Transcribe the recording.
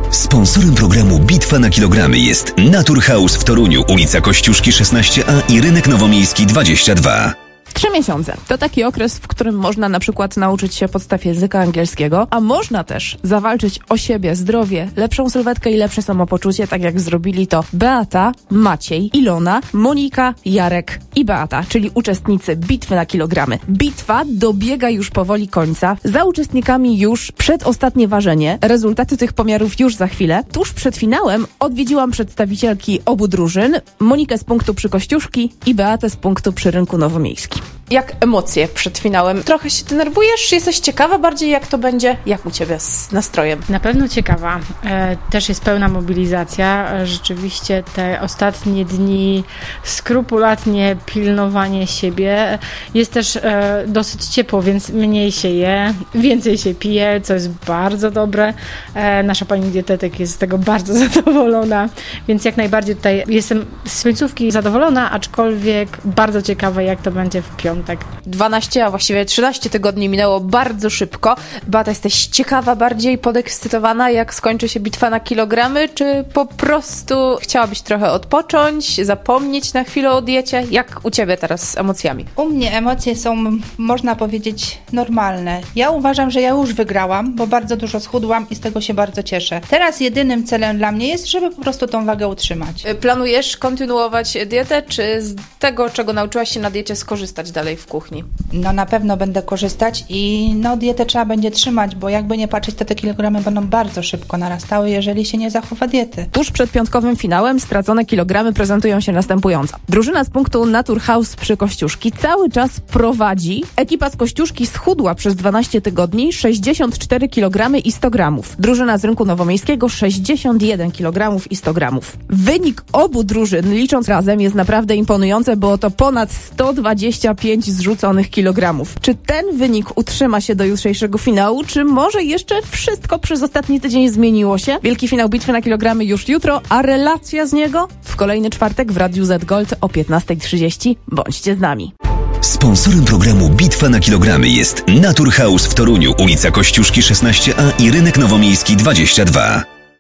Sponsorem programu Bitwa na kilogramy jest Naturhaus w Toruniu, ulica Kościuszki 16A i Rynek Nowomiejski 22. 3 miesiące to taki okres, w którym można na przykład nauczyć się podstaw języka angielskiego, a można też zawalczyć o siebie, zdrowie, lepszą sylwetkę i lepsze samopoczucie, tak jak zrobili to Beata, Maciej, Ilona, Monika, Jarek i Beata, czyli uczestnicy Bitwy na kilogramy. Bitwa dobiega już powoli końca. Za uczestnikami już przedostatnie ważenie. Rezultaty tych pomiarów już za chwilę. Tuż przed finałem odwiedziłam przedstawicielki obu drużyn, Monikę z punktu przy Kościuszki i Beatę z punktu przy Rynku Nowomiejskim. Jak emocje przed finałem? Trochę się denerwujesz? Jesteś ciekawa bardziej, jak to będzie? Jak u Ciebie z nastrojem? Na pewno ciekawa. Też jest pełna mobilizacja. Rzeczywiście te ostatnie dni, skrupulatnie pilnowanie siebie. Jest też dosyć ciepło, więc mniej się je, więcej się pije, co jest bardzo dobre. Nasza pani dietetyk jest z tego bardzo zadowolona, więc jak najbardziej tutaj jestem z końcówki zadowolona, aczkolwiek bardzo ciekawa, jak to będzie w piątek. 12, a właściwie 13 tygodni minęło bardzo szybko. Beata, jesteś ciekawa, bardziej podekscytowana, jak skończy się bitwa na kilogramy, czy po prostu chciałabyś trochę odpocząć, zapomnieć na chwilę o diecie? Jak u Ciebie teraz z emocjami? U mnie emocje są, można powiedzieć, normalne. Ja uważam, że ja już wygrałam, bo bardzo dużo schudłam i z tego się bardzo cieszę. Teraz jedynym celem dla mnie jest, żeby po prostu tą wagę utrzymać. Planujesz kontynuować dietę, czy z tego, czego nauczyłaś się na diecie, skorzystać dalej w kuchni? No na pewno będę korzystać i dietę trzeba będzie trzymać, bo jakby nie patrzeć, to te kilogramy będą bardzo szybko narastały, jeżeli się nie zachowa diety. Tuż przed piątkowym finałem stracone kilogramy prezentują się następująco. Drużyna z punktu Naturhaus przy Kościuszki cały czas prowadzi. Ekipa z Kościuszki schudła przez 12 tygodni 64 kg i 100 gramów. Drużyna z Rynku Nowomiejskiego 61 kg i 100 gramów. Wynik obu drużyn, licząc razem, jest naprawdę imponujący, bo to ponad 125 zrzuconych kilogramów. Czy ten wynik utrzyma się do jutrzejszego finału, czy może jeszcze wszystko przez ostatni tydzień zmieniło się? Wielki finał Bitwy na kilogramy już jutro, a relacja z niego w kolejny czwartek w Radiu Z Gold o 15:30. Bądźcie z nami. Sponsorem programu Bitwa na kilogramy jest Naturhaus w Toruniu, ulica Kościuszki 16A i Rynek Nowomiejski 22.